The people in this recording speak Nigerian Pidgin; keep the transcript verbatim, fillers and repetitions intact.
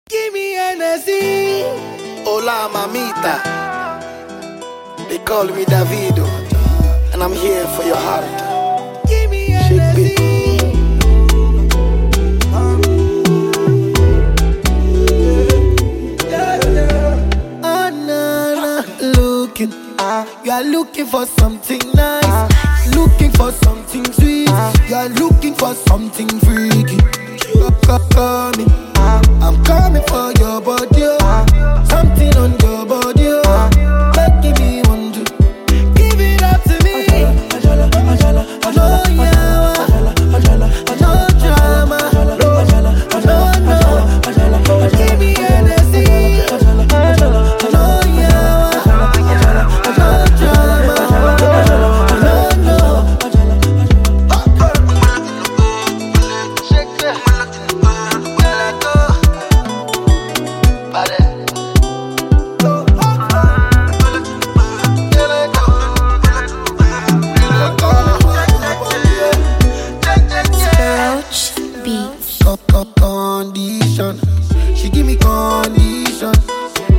Give me energy. Hola, mamita. They call me Davido, and I'm here for your heart. Give me energy. Oh, no, no. Looking, you are looking for something nice, looking for something sweet, you are looking for something freaky. Call me, I'm coming for your body, oh. Something on your body, oh. Making me want to give it up to me. No yawa, no drama, no, no. Give me energy. No yawa, no drama, no, no. Condition, she give me condition.